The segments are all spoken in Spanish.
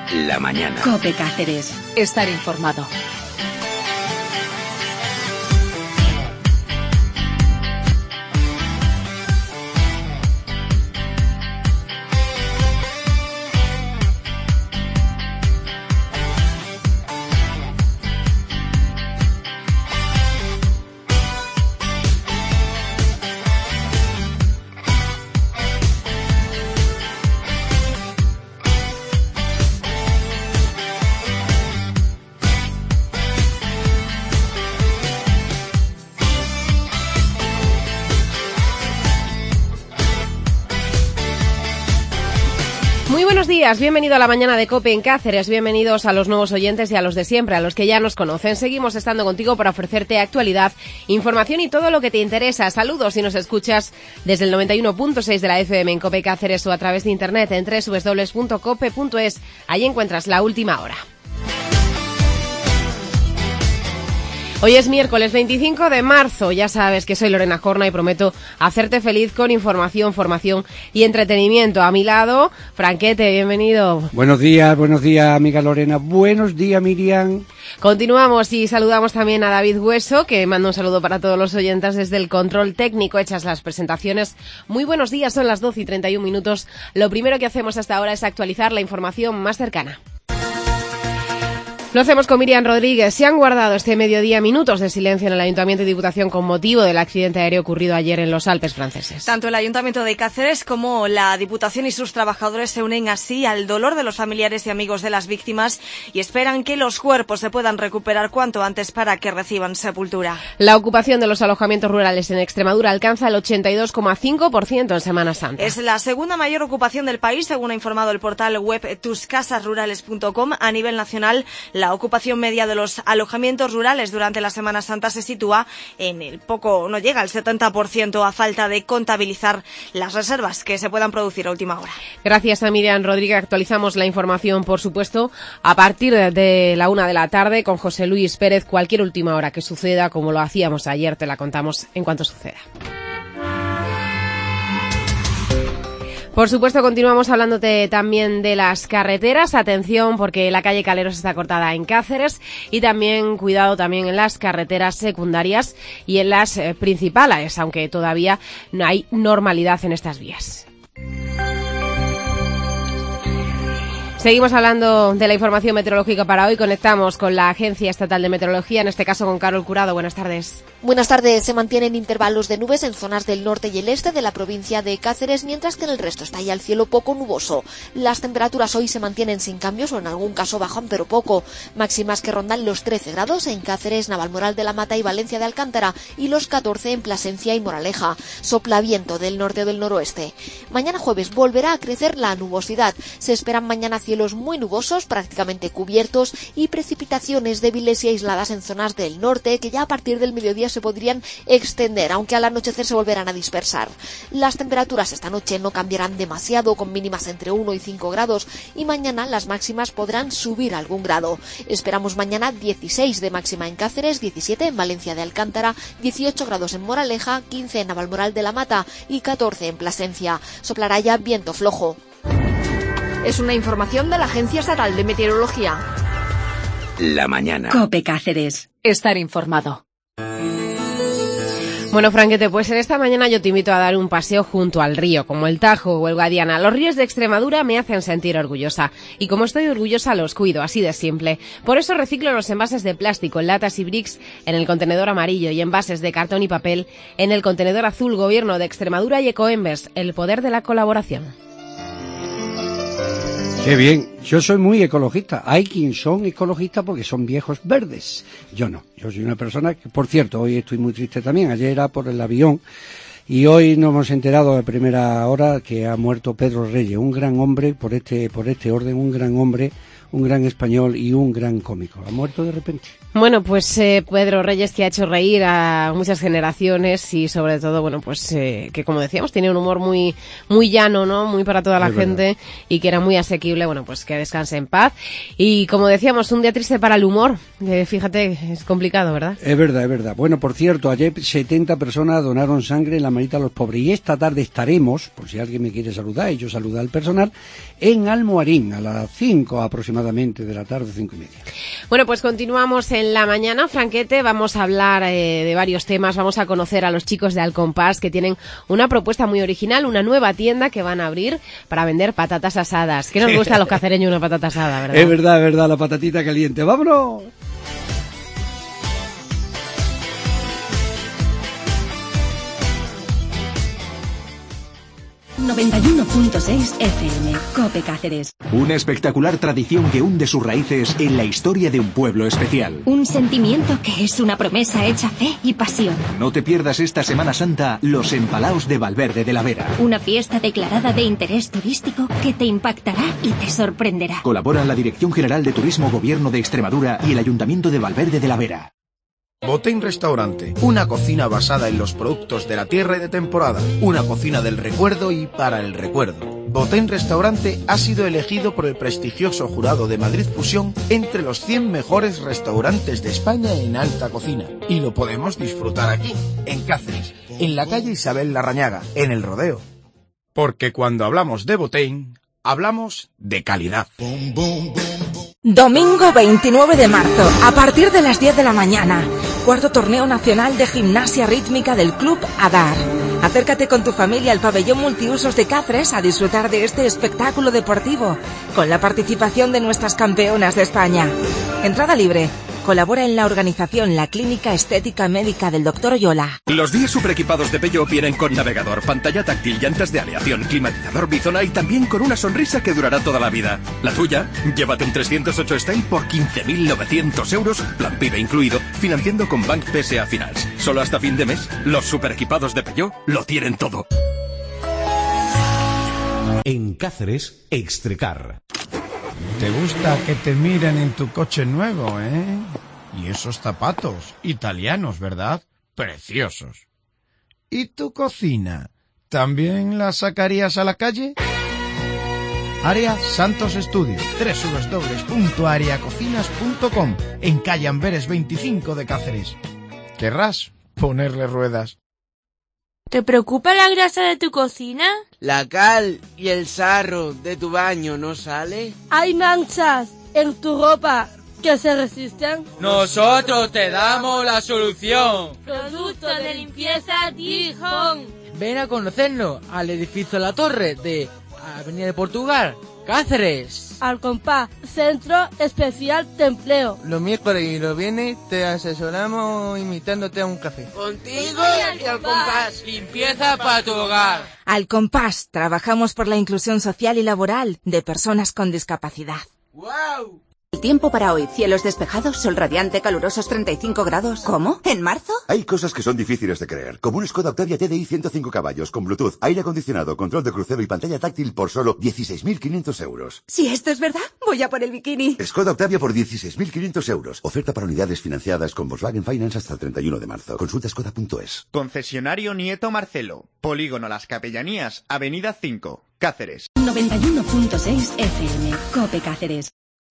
La mañana. COPE Cáceres. Estar informado. Buenos días, bienvenido a la mañana de COPE en Cáceres, bienvenidos a los nuevos oyentes y a los de siempre, a los que ya nos conocen. Seguimos estando contigo para ofrecerte actualidad, información y todo lo que te interesa. Saludos si nos escuchas desde el 91.6 de la FM en COPE Cáceres o a través de internet en www.cope.es. Ahí encuentras la última hora. Hoy es miércoles 25 de marzo, ya sabes que soy Lorena Jorna y prometo hacerte feliz con información, formación y entretenimiento. A mi lado, Franquete, bienvenido. Buenos días, amiga Lorena. Buenos días, Miriam. Continuamos y saludamos también a David Hueso, que manda un saludo para todos los oyentes desde el control técnico. Hechas las presentaciones, muy buenos días, son las 12:31. Lo primero que hacemos hasta ahora es actualizar la información más cercana. Lo hacemos con Miriam Rodríguez. Se han guardado este mediodía minutos de silencio en el Ayuntamiento y Diputación con motivo del accidente aéreo ocurrido ayer en los Alpes franceses. Tanto el Ayuntamiento de Cáceres como la Diputación y sus trabajadores se unen así al dolor de los familiares y amigos de las víctimas y esperan que los cuerpos se puedan recuperar cuanto antes para que reciban sepultura. La ocupación de los alojamientos rurales en Extremadura alcanza el 82,5% en Semana Santa. Es la segunda mayor ocupación del país, según ha informado el portal web tuscasasrurales.com. A nivel nacional, la ocupación media de los alojamientos rurales durante la Semana Santa se sitúa en no llega al 70% a falta de contabilizar las reservas que se puedan producir a última hora. Gracias a Miriam Rodríguez. Actualizamos la información, por supuesto, a partir de la 1 de la tarde con José Luis Pérez. Cualquier última hora que suceda, como lo hacíamos ayer, te la contamos en cuanto suceda. Por supuesto, continuamos hablándote también de las carreteras. Atención, porque la calle Caleros está cortada en Cáceres y también cuidado también en las carreteras secundarias y en las principales, aunque todavía no hay normalidad en estas vías. Seguimos hablando de la información meteorológica para hoy. Conectamos con la Agencia Estatal de Meteorología, en este caso con Carol Curado. Buenas tardes. Buenas tardes. Se mantienen intervalos de nubes en zonas del norte y el este de la provincia de Cáceres, mientras que en el resto está ya el cielo poco nuboso. Las temperaturas hoy se mantienen sin cambios o en algún caso bajan, pero poco. Máximas que rondan los 13 grados en Cáceres, Navalmoral de la Mata y Valencia de Alcántara y los 14 en Plasencia y Moraleja. Sopla viento del norte o del noroeste. Mañana jueves volverá a crecer la nubosidad. Se esperan mañana cielos muy nubosos, prácticamente cubiertos, y precipitaciones débiles y aisladas en zonas del norte que ya a partir del mediodía se podrían extender, aunque al anochecer se volverán a dispersar. Las temperaturas esta noche no cambiarán demasiado, con mínimas entre 1 y 5 grados, y mañana las máximas podrán subir algún grado. Esperamos mañana 16 de máxima en Cáceres, 17 en Valencia de Alcántara, 18 grados en Moraleja, 15 en Navalmoral de la Mata y 14 en Plasencia. Soplará ya viento flojo. Es una información de la Agencia Estatal de Meteorología. La mañana. COPE Cáceres. Estar informado. Bueno, Franquete, pues en esta mañana yo te invito a dar un paseo junto al río, como el Tajo o el Guadiana. Los ríos de Extremadura me hacen sentir orgullosa. Y como estoy orgullosa, los cuido, así de simple. Por eso reciclo los envases de plástico, latas y bricks en el contenedor amarillo y envases de cartón y papel en el contenedor azul. Gobierno de Extremadura y Ecoembes, el poder de la colaboración. Qué bien, yo soy muy ecologista. Hay quien son ecologistas porque son viejos verdes. Yo no, yo soy una persona que, por cierto, hoy estoy muy triste también. Ayer era por el avión y hoy nos hemos enterado de primera hora que ha muerto Pedro Reyes, un gran hombre por este orden, un gran hombre, un gran español y un gran cómico. Ha muerto de repente. Bueno, pues Pedro Reyes, que ha hecho reír a muchas generaciones y sobre todo, bueno, pues que como decíamos, tiene un humor muy llano, ¿no? Muy para toda la gente y que era muy asequible. Bueno, pues que descanse en paz. Y como decíamos, un día triste para el humor. Fíjate, es complicado, ¿verdad? Es verdad, es verdad. Bueno, por cierto, ayer 70 personas donaron sangre en la manita a los pobres y esta tarde estaremos, por si alguien me quiere saludar y yo saludar al personal, en Almoharín a las 5 aproximadamente. aproximadamente de la tarde, 5:30. Bueno, pues continuamos en la mañana, Franquete. Vamos a hablar de varios temas. Vamos a conocer a los chicos de Al Compás, que tienen una propuesta muy original, una nueva tienda que van a abrir para vender patatas asadas. ¿Qué nos gusta a los cacereños una patata asada, verdad? Es verdad, la patatita caliente. ¡Vámonos! 91.6 FM, COPE Cáceres. Una espectacular tradición que hunde sus raíces en la historia de un pueblo especial. Un sentimiento que es una promesa hecha fe y pasión. No te pierdas esta Semana Santa los Empalaos de Valverde de la Vera. Una fiesta declarada de interés turístico que te impactará y te sorprenderá. Colaboran la Dirección General de Turismo Gobierno de Extremadura y el Ayuntamiento de Valverde de la Vera. Botein Restaurante, una cocina basada en los productos de la tierra y de temporada, una cocina del recuerdo y para el recuerdo. Botein Restaurante ha sido elegido por el prestigioso jurado de Madrid Fusión entre los 100 mejores restaurantes de España en alta cocina. Y lo podemos disfrutar aquí, en Cáceres, en la calle Isabel Larrañaga, en El Rodeo. Porque cuando hablamos de Botein, hablamos de calidad. Domingo 29 de marzo, a partir de las 10 de la mañana, cuarto torneo nacional de gimnasia rítmica del Club Adar. Acércate con tu familia al pabellón multiusos de Cáceres a disfrutar de este espectáculo deportivo, con la participación de nuestras campeonas de España. Entrada libre. Colabora en la organización la Clínica Estética Médica del Dr. Oyola. Los 10 superequipados de Peugeot vienen con navegador, pantalla táctil, llantas de aleación, climatizador bizona y también con una sonrisa que durará toda la vida. La tuya, llévate un 308 Style por 15.900 euros, plan PIB incluido, financiando con Bank PSA Finance. Solo hasta fin de mes, los superequipados de Peugeot lo tienen todo. En Cáceres, Extrecar. ¿Te gusta que te miren en tu coche nuevo, Y esos zapatos, italianos, ¿verdad? Preciosos. ¿Y tu cocina? ¿También la sacarías a la calle? Área Santos Estudio, www.areacocinas.com, en calle Amberes 25 de Cáceres. ¿Querrás ponerle ruedas? ¿Te preocupa la grasa de tu cocina? ¿La cal y el sarro de tu baño no sale? ¿Hay manchas en tu ropa que se resisten? Nosotros te damos la solución. Producto de limpieza Gijón. Ven a conocernos al edificio La Torre de Avenida de Portugal, Cáceres. Al Compás, Centro Especial de Empleo. Los miércoles y los viernes te asesoramos invitándote a un café. Contigo y al Compás. Limpieza para tu hogar. Al Compás, trabajamos por la inclusión social y laboral de personas con discapacidad. ¡Wow! El tiempo para hoy, cielos despejados, sol radiante, calurosos 35 grados. ¿Cómo? ¿En marzo? Hay cosas que son difíciles de creer, como un Skoda Octavia TDI 105 caballos, con Bluetooth, aire acondicionado, control de crucero y pantalla táctil por solo 16.500 euros. Si esto es verdad, voy a por el bikini. Skoda Octavia por 16.500 euros. Oferta para unidades financiadas con Volkswagen Finance hasta el 31 de marzo. Consulta skoda.es. Concesionario Nieto Marcelo. Polígono Las Capellanías, Avenida 5, Cáceres. 91.6 FM, COPE Cáceres.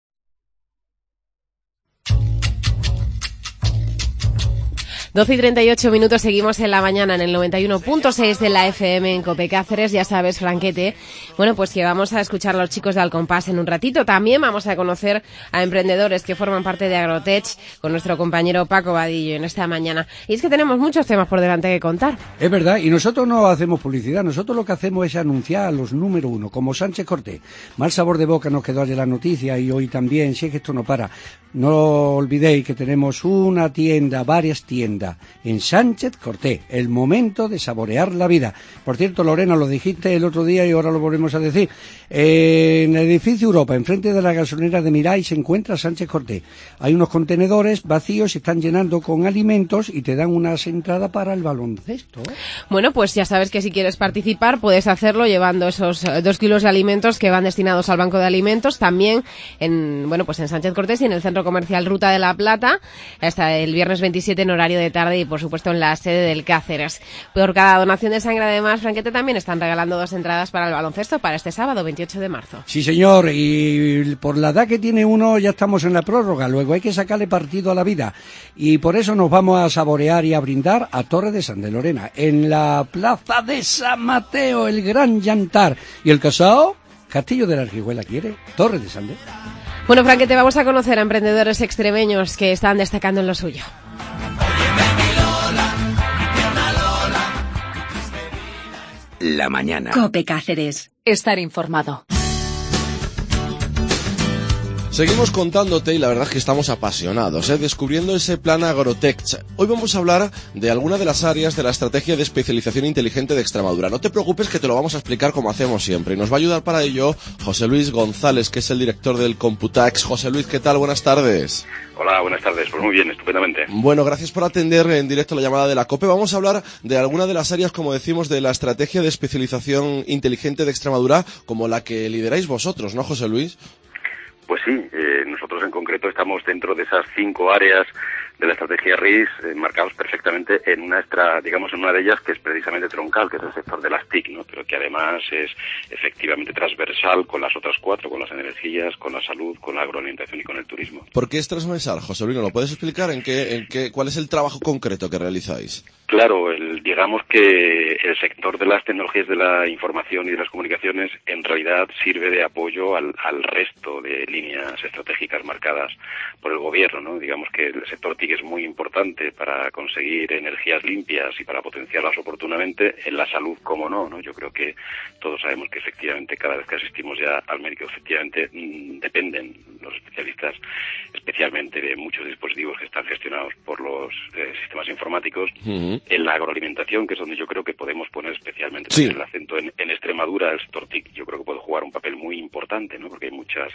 12:38, seguimos en la mañana en el 91.6 de la FM en COPE Cáceres. Ya sabes, Franquete, bueno, pues que vamos a escuchar a los chicos de Al Compás en un ratito. También vamos a conocer a emprendedores que forman parte de Agrotech con nuestro compañero Paco Vadillo en esta mañana. Y es que tenemos muchos temas por delante que contar. Es verdad, y nosotros no hacemos publicidad, nosotros lo que hacemos es anunciar a los número uno, como Sánchez Cortés. Mal sabor de boca nos quedó ayer la noticia y hoy también, si es que esto no para. No olvidéis que tenemos una tienda, varias tiendas en Sánchez Cortés, el momento de saborear la vida. Por cierto, Lorena, lo dijiste el otro día y ahora lo volvemos a decir. En el edificio Europa, enfrente de la gasolinera de Mirai, se encuentra Sánchez Cortés. Hay unos contenedores vacíos, se están llenando con alimentos y te dan unas entradas para el baloncesto. Bueno, pues ya sabes que si quieres participar puedes hacerlo llevando esos 2 kilos de alimentos que van destinados al Banco de Alimentos, también en Sánchez Cortés y en el Centro Comercial Ruta de la Plata, hasta el viernes 27 en horario de tarde y por supuesto en la sede del Cáceres. Por cada donación de sangre, además, Franquete, también están regalando 2 entradas para el baloncesto para este sábado 28 de marzo. Sí, señor, y por la edad que tiene uno ya estamos en la prórroga, luego hay que sacarle partido a la vida y por eso nos vamos a saborear y a brindar a Torre de San de Lorena, en la plaza de San Mateo, el gran Llantar. ¿Y el casao? Castillo de la Argijuela quiere Torre de San de. Bueno, Franquete, vamos a conocer a emprendedores extremeños que están destacando en lo suyo. La mañana. COPE Cáceres. Estar informado. Seguimos contándote y la verdad es que estamos apasionados, descubriendo ese plan Agrotech. Hoy vamos a hablar de alguna de las áreas de la estrategia de especialización inteligente de Extremadura. No te preocupes que te lo vamos a explicar como hacemos siempre. Y nos va a ayudar para ello José Luis González, que es el director del Computax. José Luis, ¿qué tal? Buenas tardes. Hola, buenas tardes. Pues muy bien, estupendamente. Bueno, gracias por atender en directo la llamada de la COPE. Vamos a hablar de alguna de las áreas, como decimos, de la estrategia de especialización inteligente de Extremadura, como la que lideráis vosotros, ¿no, José Luis? Pues sí, nosotros en concreto estamos dentro de esas 5 áreas de la estrategia RIS, marcados perfectamente en una de ellas que es precisamente troncal, que es el sector de las TIC, ¿no? Pero que además es efectivamente transversal con las otras 4, con las energías, con la salud, con la agroalimentación y con el turismo. ¿Por qué es transversal, José Luis? ¿Lo puedes explicar cuál es el trabajo concreto que realizáis? Claro, digamos que el sector de las tecnologías de la información y de las comunicaciones en realidad sirve de apoyo al resto de líneas estratégicas marcadas por el gobierno, ¿no? Digamos que el sector TIC es muy importante para conseguir energías limpias y para potenciarlas oportunamente. En la salud, cómo no, Yo creo que todos sabemos que efectivamente cada vez que asistimos ya al médico, efectivamente dependen los especialistas especialmente de muchos dispositivos que están gestionados por los sistemas informáticos. En la agroalimentación, que es donde yo creo que podemos poner especialmente el acento en Extremadura, el sector TIC yo creo que puede jugar un papel muy importante, ¿no? Porque hay muchas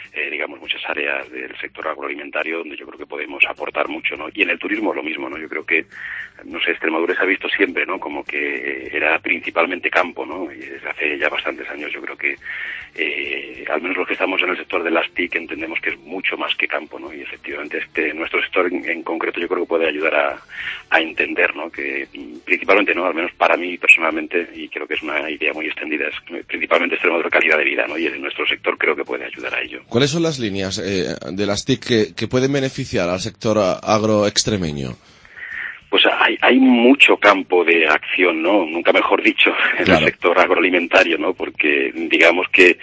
áreas del sector agroalimentario donde yo creo que podemos aportar mucho, ¿no? Y en el turismo lo mismo, ¿no? Yo creo que, Extremadura se ha visto siempre, ¿no? Como que era principalmente campo, ¿no? Y desde hace ya bastantes años yo creo que, al menos los que estamos en el sector de las TIC entendemos que es mucho más que campo, ¿no? Y efectivamente nuestro sector en concreto yo creo que puede ayudar a entender, ¿no? Que principalmente, ¿no? Al menos para mí personalmente, y creo que es una idea muy extendida, es principalmente Extremadura calidad de vida, ¿no? Y en nuestro sector creo que puede ayudar a ello. ¿Cuáles son las líneas de las TIC que pueden beneficiar al sector agroextremeño? Pues hay mucho campo de acción, ¿no? Nunca mejor dicho, en el sector agroalimentario, ¿no? Porque digamos que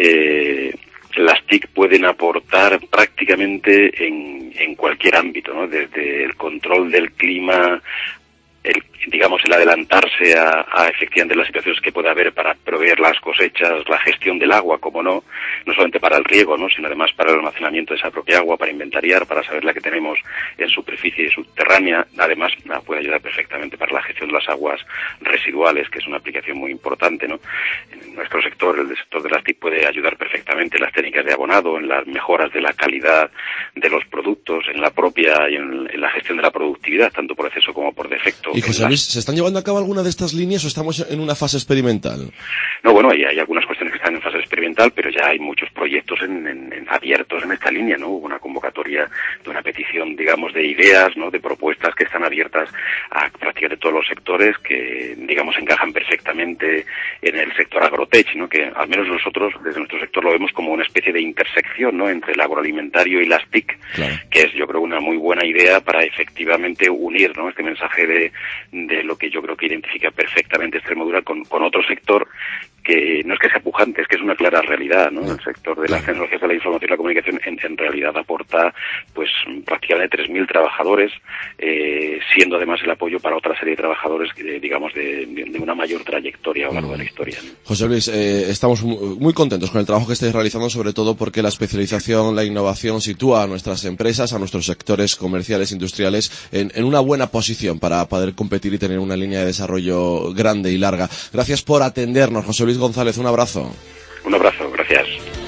las TIC pueden aportar prácticamente en cualquier ámbito, ¿no? Desde el control del clima, el adelantarse a efectivamente las situaciones que puede haber para proveer las cosechas, la gestión del agua, como no solamente para el riego, ¿no? Sino además para el almacenamiento de esa propia agua, para inventariar, para saber la que tenemos en superficie subterránea. Además, puede ayudar perfectamente para la gestión de las aguas residuales, que es una aplicación muy importante, ¿no? En nuestro sector, el sector de las TIC, puede ayudar perfectamente en las técnicas de abonado, en las mejoras de la calidad de los productos, en la propia y en la gestión de la productividad, tanto por exceso como por defecto. Y José Luis, ¿se están llevando a cabo alguna de estas líneas o estamos en una fase experimental? No, bueno, hay algunas cuestiones que están en fase experimental, pero ya hay muchos proyectos abiertos en esta línea, ¿no? Hubo una convocatoria de una petición, digamos, de ideas, ¿no? De propuestas que están abiertas a prácticamente todos los sectores que, digamos, encajan perfectamente en el sector agrotech, ¿no? Que al menos nosotros, desde nuestro sector, lo vemos como una especie de intersección, ¿no? Entre el agroalimentario y las TIC, que es, yo creo, una muy buena idea para efectivamente unir, ¿no? Este mensaje de lo que yo creo que identifica perfectamente Extremadura con otro sector que no es que sea pujante, es que es una clara realidad, ¿no? El sector de las tecnologías de la información y la comunicación en realidad aporta pues prácticamente 3.000 trabajadores, siendo además el apoyo para otra serie de trabajadores digamos de una mayor trayectoria a lo largo de la historia, ¿no? José Luis, estamos muy contentos con el trabajo que estáis realizando, sobre todo porque la especialización, la innovación sitúa a nuestras empresas, a nuestros sectores comerciales, industriales, en una buena posición para poder competir y tener una línea de desarrollo grande y larga. Gracias por atendernos, José Luis González, un abrazo. Un abrazo, gracias.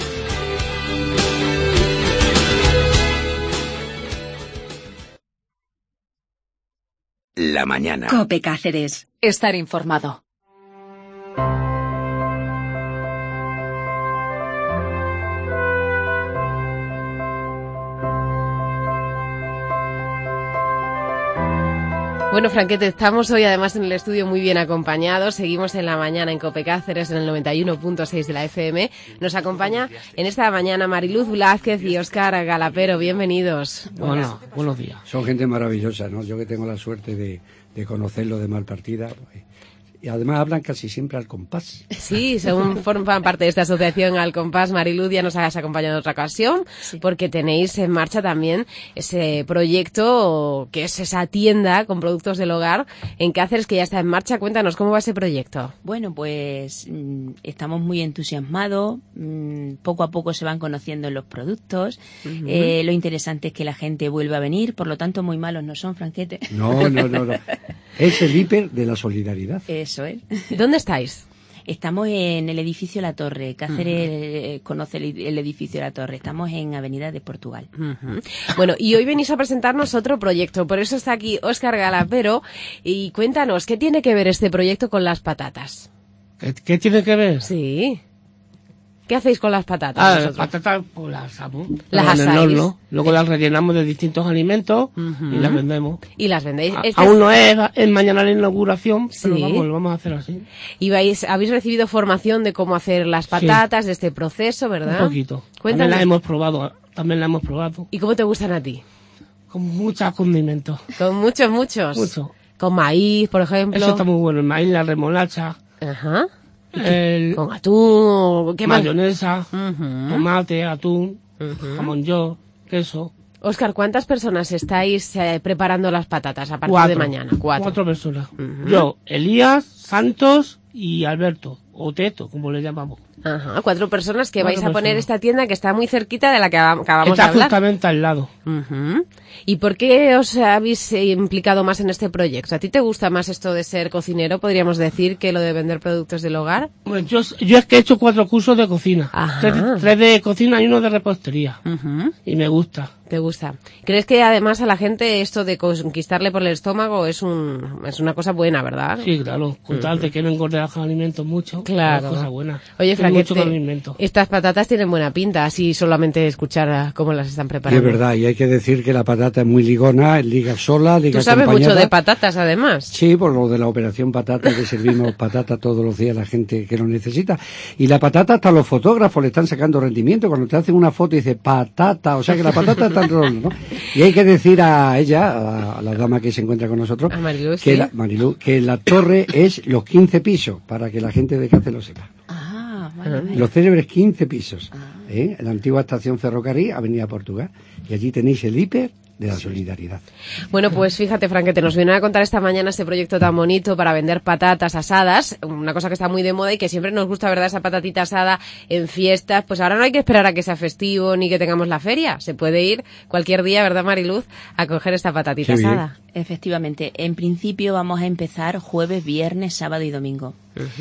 La mañana. COPE Cáceres. Estar informado. Bueno, Franquete, estamos hoy además en el estudio muy bien acompañados. Seguimos en la mañana en COPE Cáceres en el 91.6 de la FM. Nos acompaña en esta mañana Mariluz Blázquez y Óscar Galapero. Bienvenidos. Bueno, buenos días. Son gente maravillosa, ¿no? Yo que tengo la suerte de conocerlo de mal partida. Pues, y además hablan casi siempre al compás. Sí, según forman parte de esta asociación Al Compás, Mariluz, ya nos has acompañado en otra ocasión, porque tenéis en marcha también ese proyecto que es esa tienda con productos del hogar en Cáceres que ya está en marcha. Cuéntanos, ¿cómo va ese proyecto? Bueno, pues estamos muy entusiasmados, poco a poco se van conociendo los productos, lo interesante es que la gente vuelve a venir, por lo tanto muy malos no son, Franquete. No. Es el hiper de la solidaridad. Eso es. ¿Dónde estáis? Estamos en el edificio La Torre. Cáceres conoce el edificio La Torre. Estamos en Avenida de Portugal. Bueno, y hoy venís a presentarnos otro proyecto. Por eso está aquí Óscar Galapero. Y cuéntanos, ¿qué tiene que ver este proyecto con las patatas? ¿Qué tiene que ver? Sí. ¿Qué hacéis con las patatas? Las patatas pues las asamos. Las asáis. En el horno. Luego las rellenamos de distintos alimentos y las vendemos. ¿Y las vendéis? Aún no es mañana la inauguración, pero lo vamos a hacer así. Y habéis recibido formación de cómo hacer las patatas, de este proceso, ¿verdad? Un poquito. Cuéntanos. También la hemos probado. ¿Y cómo te gustan a ti? Con muchos condimentos. ¿Con muchos? Mucho. Con maíz, por ejemplo. Eso está muy bueno. El maíz, la remolacha. Ajá. Con atún, ¿qué más? Mayonesa, tomate, atún, jamón york, queso. Óscar, ¿cuántas personas estáis preparando las patatas a partir de mañana? Cuatro personas. Yo, Elías, Santos y Alberto, o Teto, como le llamamos. Ajá, 4 personas que vais a poner esta tienda que está muy cerquita de la que acabamos de hablar. Está justamente al lado. ¿Y por qué os habéis implicado más en este proyecto? ¿A ti te gusta más esto de ser cocinero, podríamos decir, que lo de vender productos del hogar? Bueno, yo es que he hecho 4 cursos de cocina. 3 de cocina y 1 de repostería. Y me gusta. ¿Te gusta? ¿Crees que además a la gente esto de conquistarle por el estómago es una cosa buena, verdad? Sí, claro. Con tal de que no engorde los alimentos mucho. Claro. Es cosa buena. Oye, Franquete, estas patatas tienen buena pinta, así solamente escuchar cómo las están preparando. Es verdad, y hay que decir que la patata es muy ligona, liga sola, liga acompañada. Tú sabes mucho de patatas, además. Sí, por lo de la operación patata, que servimos patata todos los días a la gente que lo necesita. Y la patata, hasta los fotógrafos le están sacando rendimiento. Cuando te hacen una foto y dice patata, o sea que la patata está en rol, ¿no? Y hay que decir a ella, a la dama que se encuentra con nosotros, que la torre es los 15 pisos, para que la gente de Cáceres lo sepa. Los célebres 15 pisos. En la antigua estación ferrocarril, Avenida Portugal. Y allí tenéis el hiper de la solidaridad. Bueno, pues fíjate, Franquete, nos viene a contar esta mañana este proyecto tan bonito para vender patatas asadas, una cosa que está muy de moda y que siempre nos gusta, ¿verdad?, esa patatita asada en fiestas. Pues ahora no hay que esperar a que sea festivo ni que tengamos la feria. Se puede ir cualquier día, ¿verdad, Mariluz?, a coger esta patatita asada. Efectivamente. En principio vamos a empezar jueves, viernes, sábado y domingo.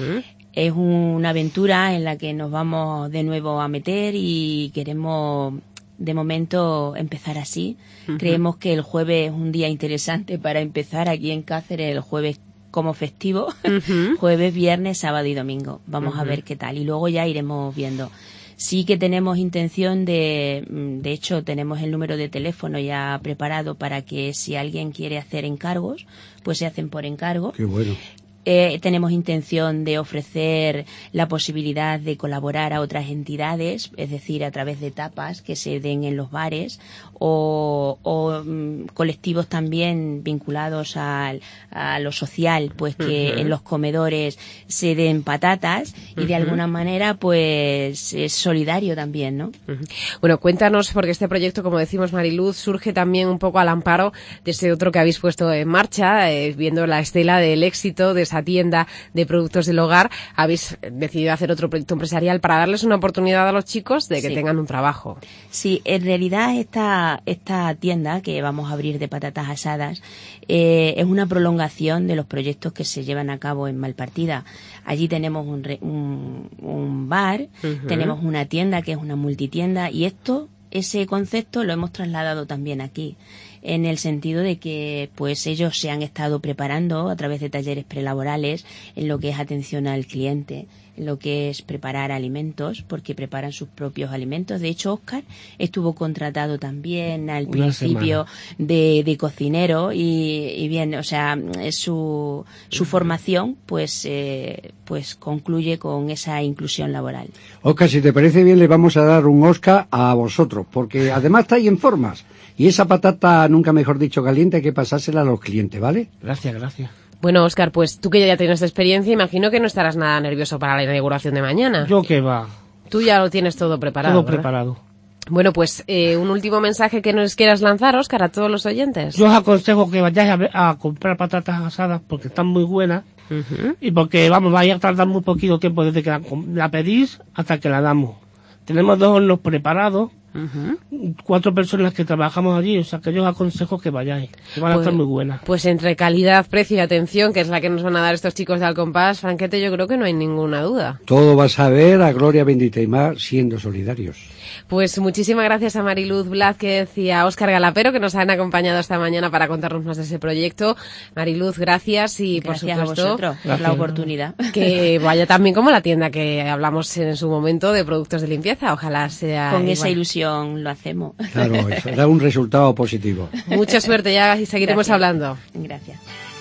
Es una aventura en la que nos vamos de nuevo a meter y queremos de momento empezar así. Creemos que el jueves es un día interesante para empezar aquí en Cáceres, el jueves como festivo, jueves, viernes, sábado y domingo. Vamos a ver qué tal y luego ya iremos viendo. Sí que tenemos intención de hecho tenemos el número de teléfono ya preparado para que si alguien quiere hacer encargos, pues se hacen por encargo. Qué bueno. Tenemos intención de ofrecer la posibilidad de colaborar a otras entidades, es decir, a través de tapas que se den en los bares o colectivos también vinculados a lo social, pues que en los comedores se den patatas y de alguna manera pues es solidario también, ¿no? Bueno, cuéntanos, porque este proyecto, como decimos, Mariluz, surge también un poco al amparo de ese otro que habéis puesto en marcha, viendo la estela del éxito de esa tienda de productos del hogar. Habéis decidido hacer otro proyecto empresarial para darles una oportunidad a los chicos de que tengan un trabajo. Sí, en realidad esta tienda que vamos a abrir de patatas asadas es una prolongación de los proyectos que se llevan a cabo en Malpartida. Allí tenemos un bar, tenemos una tienda que es una multitienda y ese concepto lo hemos trasladado también aquí, en el sentido de que pues ellos se han estado preparando a través de talleres prelaborales en lo que es atención al cliente, en lo que es preparar alimentos, porque preparan sus propios alimentos. De hecho, Óscar estuvo contratado también al principio de cocinero y bien, o sea, su formación pues concluye con esa inclusión laboral. Óscar, si te parece bien, le vamos a dar un Óscar a vosotros, porque además estáis en formas. Y esa patata, nunca mejor dicho, caliente, hay que pasársela a los clientes, ¿vale? Gracias. Bueno, Óscar, pues tú que ya tienes experiencia, imagino que no estarás nada nervioso para la inauguración de mañana. Yo qué va. Tú ya lo tienes todo preparado, Todo ¿verdad? preparado. Bueno, pues un último mensaje que nos quieras lanzar, Óscar, a todos los oyentes. Yo os aconsejo que vayáis a comprar patatas asadas porque están muy buenas. Y porque, vamos, vais a tardar muy poquito tiempo desde que la pedís hasta que la damos. Tenemos 2 hornos preparados, 4 personas que trabajamos allí, o sea que yo os aconsejo que vayáis, que van a estar muy buenas. Pues entre calidad, precio y atención, que es la que nos van a dar estos chicos de Al Compás, Franquete, yo creo que no hay ninguna duda. Todo vas a ver a gloria bendita y más siendo solidarios. Pues muchísimas gracias a Mariluz Blázquez y a Óscar Galapero que nos han acompañado esta mañana para contarnos más de ese proyecto. Mariluz, gracias y gracias por supuesto a vosotros por la oportunidad. Que vaya también como la tienda que hablamos en su momento de productos de limpieza. Ojalá sea con igual. esa ilusión lo hacemos. Claro, eso da un resultado positivo. Mucha suerte ya y seguiremos hablando. Gracias.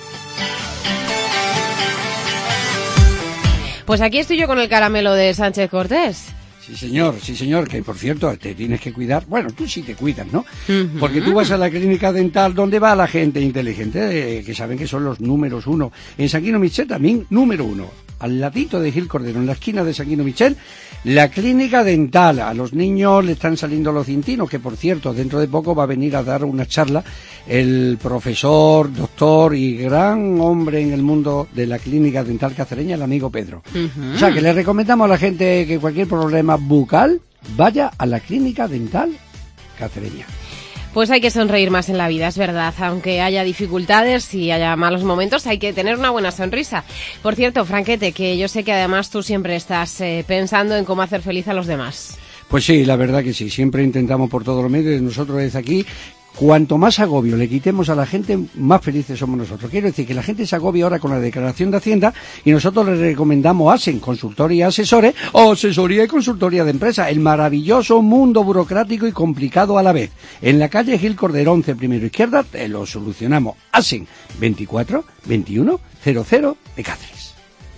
Pues aquí estoy yo con el caramelo de Sánchez Cortés. Sí señor, que por cierto te tienes que cuidar. Bueno, tú sí te cuidas, ¿no? Porque tú vas a la clínica dental donde va la gente inteligente, que saben que son los números 1. En Sanguino Michel también número 1. Al ladito de Gil Cordero, en la esquina de Sanguino Michel, la clínica dental. A los niños le están saliendo los cintinos, que por cierto, dentro de poco va a venir a dar una charla el profesor, doctor y gran hombre en el mundo de la clínica dental cacereña, el amigo Pedro. O sea, que le recomendamos a la gente que cualquier problema bucal vaya a la clínica dental cacereña. Pues hay que sonreír más en la vida, es verdad. Aunque haya dificultades y haya malos momentos, hay que tener una buena sonrisa. Por cierto, Franquete, que yo sé que además tú siempre estás pensando en cómo hacer feliz a los demás. Pues sí, la verdad que sí. Siempre intentamos por todos los medios, nosotros desde aquí, cuanto más agobio le quitemos a la gente, más felices somos nosotros. Quiero decir que la gente se agobia ahora con la declaración de Hacienda y nosotros le recomendamos ASEN, consultoría y asesores, o asesoría y consultoría de empresa, el maravilloso mundo burocrático y complicado a la vez. En la calle Gil Cordero 11, primero izquierda, te lo solucionamos. ASEN 24 21 00 de Cáceres.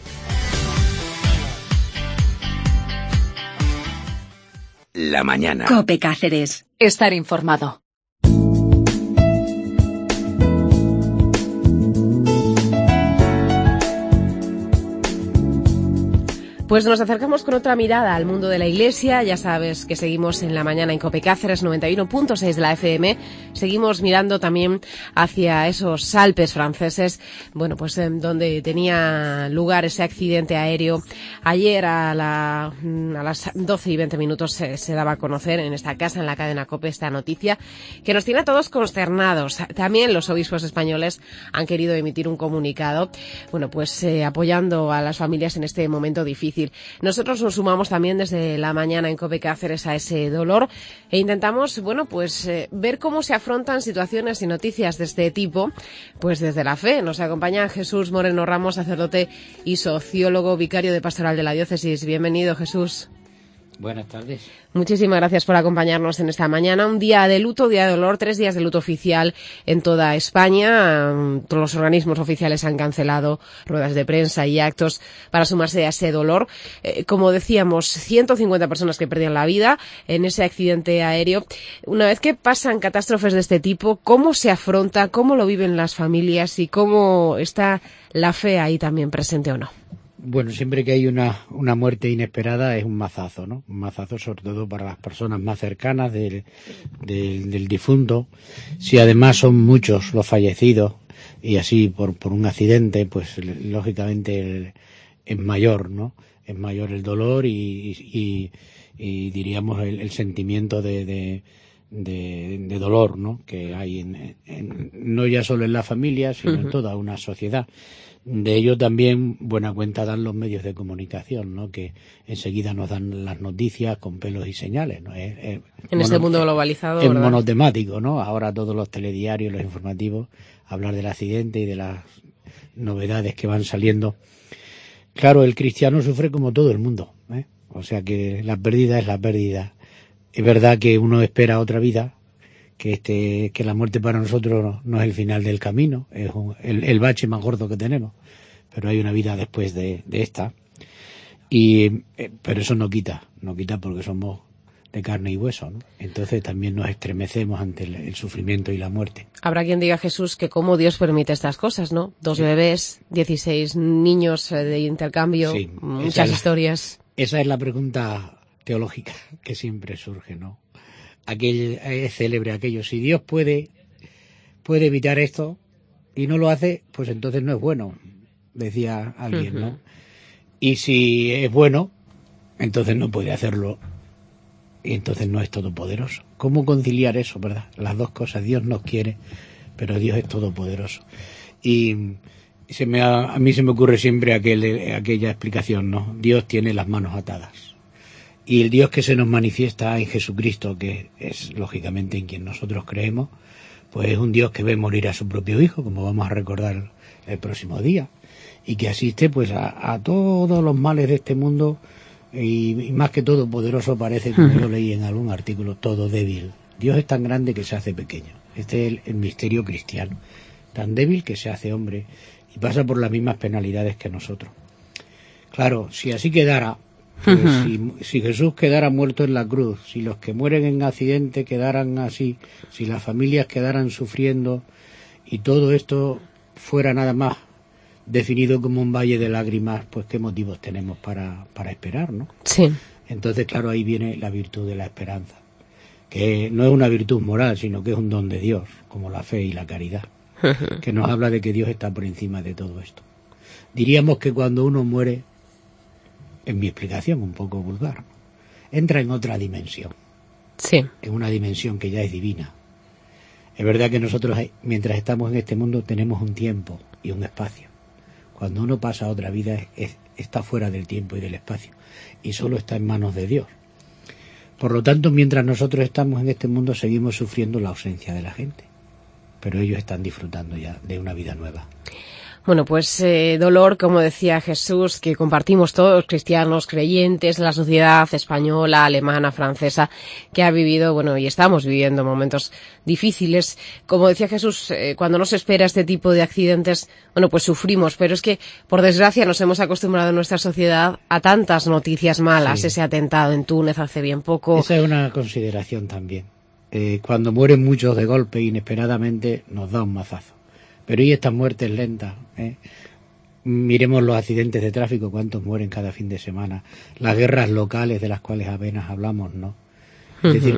La mañana. COPE Cáceres. Estar informado. Pues nos acercamos con otra mirada al mundo de la Iglesia. Ya sabes que seguimos en la mañana en COPE Cáceres 91.6 de la FM. Seguimos mirando también hacia esos Alpes franceses, bueno, pues donde tenía lugar ese accidente aéreo. Ayer a las 12 y 20 minutos se daba a conocer en esta casa, en la cadena COPE, esta noticia que nos tiene a todos consternados. También los obispos españoles han querido emitir un comunicado, bueno, pues apoyando a las familias en este momento difícil. Nosotros nos sumamos también desde la mañana en COPE Cáceres a ese dolor e intentamos, bueno, pues ver cómo se afrontan situaciones y noticias de este tipo, pues desde la fe. Nos acompaña Jesús Moreno Ramos, sacerdote y sociólogo, vicario de Pastoral de la Diócesis. Bienvenido, Jesús. Buenas tardes. Muchísimas gracias por acompañarnos en esta mañana. Un día de luto, día de dolor, 3 días de luto oficial en toda España. Todos los organismos oficiales han cancelado ruedas de prensa y actos para sumarse a ese dolor. Como decíamos, 150 personas que perdieron la vida en ese accidente aéreo. Una vez que pasan catástrofes de este tipo, ¿cómo se afronta, cómo lo viven las familias y cómo está la fe ahí también presente o no? Bueno, siempre que hay una muerte inesperada es un mazazo, ¿no? Un mazazo sobre todo para las personas más cercanas del difunto. Si además son muchos los fallecidos y así por un accidente, pues lógicamente es mayor, ¿no? Es mayor el dolor y diríamos el sentimiento de dolor, ¿no? Que hay no ya solo en la familia, sino en toda una sociedad. De ello también buena cuenta dan los medios de comunicación, ¿no? Que enseguida nos dan las noticias con pelos y señales, ¿no? En este mundo globalizado, es ¿verdad? monotemático, ¿no? Ahora todos los telediarios, los informativos, hablar del accidente y de las novedades que van saliendo. Claro, el cristiano sufre como todo el mundo, ¿eh? O sea que la pérdida es la pérdida. Es verdad que uno espera otra vida, que la muerte para nosotros no es el final del camino, es el bache más gordo que tenemos, pero hay una vida después de esta, pero eso no quita porque somos de carne y hueso, ¿no? Entonces también nos estremecemos ante el sufrimiento y la muerte. Habrá quien diga, Jesús, que cómo Dios permite estas cosas, ¿no? 2 bebés, 16 niños de intercambio, sí, muchas historias. Esa es la pregunta teológica que siempre surge, ¿no? Es célebre aquello. Si Dios puede evitar esto y no lo hace, pues entonces no es bueno, decía alguien, ¿no? Y si es bueno, entonces no puede hacerlo. Y entonces no es todopoderoso. ¿Cómo conciliar eso, verdad? Las dos cosas. Dios nos quiere, pero Dios es todopoderoso. Y a mí se me ocurre siempre aquella explicación, ¿no? Dios tiene las manos atadas. Y el Dios que se nos manifiesta en Jesucristo, que es lógicamente en quien nosotros creemos, pues es un Dios que ve morir a su propio Hijo, como vamos a recordar el próximo día, y que asiste pues a todos los males de este mundo. Y más que todo poderoso parece, como yo leí en algún artículo, todo débil. Dios es tan grande que se hace pequeño. Este es el misterio cristiano. Tan débil que se hace hombre y pasa por las mismas penalidades que nosotros. Claro, si así quedara, pues si Jesús quedara muerto en la cruz, si los que mueren en accidente quedaran así, si las familias quedaran sufriendo y todo esto fuera nada más definido como un valle de lágrimas, pues qué motivos tenemos para esperar, ¿no? Sí. Entonces, claro, ahí viene la virtud de la esperanza, que no es una virtud moral, sino que es un don de Dios, como la fe y la caridad, que nos habla de que Dios está por encima de todo esto. Diríamos que cuando uno muere, en mi explicación un poco vulgar, entra en otra dimensión. Sí. En una dimensión que ya es divina. Es verdad que nosotros, mientras estamos en este mundo, tenemos un tiempo y un espacio. Cuando uno pasa a otra vida está fuera del tiempo y del espacio y solo está en manos de Dios. Por lo tanto, mientras nosotros estamos en este mundo seguimos sufriendo la ausencia de la gente, pero ellos están disfrutando ya de una vida nueva. Bueno, pues dolor, como decía Jesús, que compartimos todos, cristianos, creyentes, la sociedad española, alemana, francesa, que ha vivido, bueno, y estamos viviendo momentos difíciles. Como decía Jesús, cuando no se espera este tipo de accidentes, bueno, pues sufrimos, pero es que, por desgracia, nos hemos acostumbrado en nuestra sociedad a tantas noticias malas. Sí. Ese atentado en Túnez hace bien poco. Esa es una consideración también. Cuando mueren muchos de golpe, inesperadamente, nos da un mazazo. Pero y estas muertes lentas, miremos los accidentes de tráfico, cuántos mueren cada fin de semana, las guerras locales de las cuales apenas hablamos, ¿no? Es decir,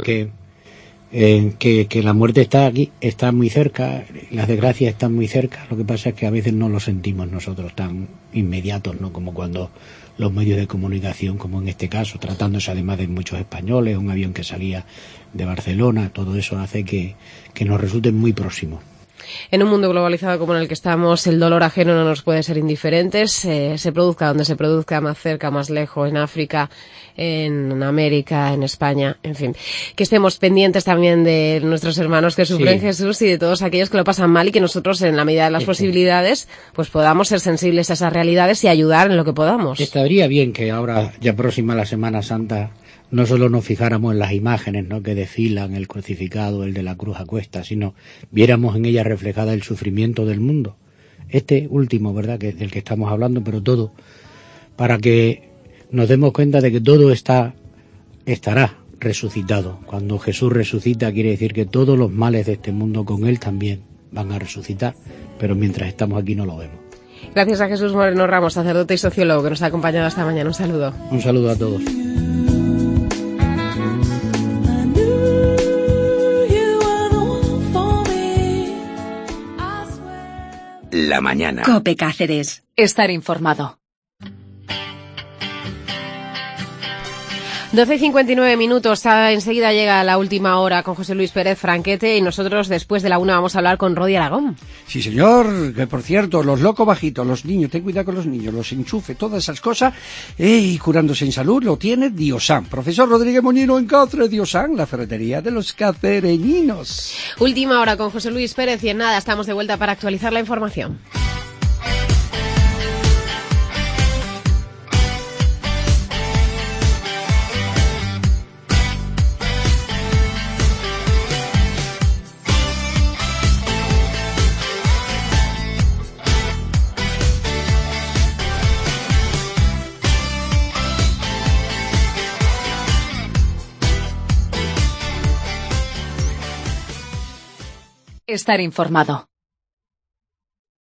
que la muerte está aquí, está muy cerca, las desgracias están muy cerca, lo que pasa es que a veces no lo sentimos nosotros tan inmediatos, ¿no? Como cuando los medios de comunicación, como en este caso, tratándose además de muchos españoles, un avión que salía de Barcelona, todo eso hace que nos resulten muy próximos. En un mundo globalizado como en el que estamos, el dolor ajeno no nos puede ser indiferentes, se produzca donde se produzca, más cerca, más lejos, en África, en América, en España, en fin. Que estemos pendientes también de nuestros hermanos que sufren, sí, Jesús, y de todos aquellos que lo pasan mal, y que nosotros, en la medida de las posibilidades, pues podamos ser sensibles a esas realidades y ayudar en lo que podamos. Estaría bien que ahora, ya próxima la Semana Santa, no solo nos fijáramos en las imágenes, ¿no?, que desfilan, el crucificado, el de la cruz a cuestas, sino viéramos en ellas reflejada el sufrimiento del mundo. Este último, ¿verdad?, que del que estamos hablando, pero todo, para que nos demos cuenta de que todo estará resucitado. Cuando Jesús resucita, quiere decir que todos los males de este mundo con Él también van a resucitar, pero mientras estamos aquí no lo vemos. Gracias a Jesús Moreno Ramos, sacerdote y sociólogo, que nos ha acompañado esta mañana. Un saludo. Un saludo a todos. La mañana. COPE Cáceres. Estar informado. 12:59. Enseguida llega la última hora con José Luis Pérez Franquete, y nosotros después de la 1 vamos a hablar con Rodi Aragón. Sí, señor, que por cierto, los locos bajitos, los niños, ten cuidado con los niños, los enchufe, todas esas cosas, y curándose en salud, lo tiene Diosan. Profesor Rodríguez Moñino en Cáceres, Diosan, la ferretería de los cacereñinos. Última hora con José Luis Pérez, y en nada estamos de vuelta para actualizar la información. Estar informado.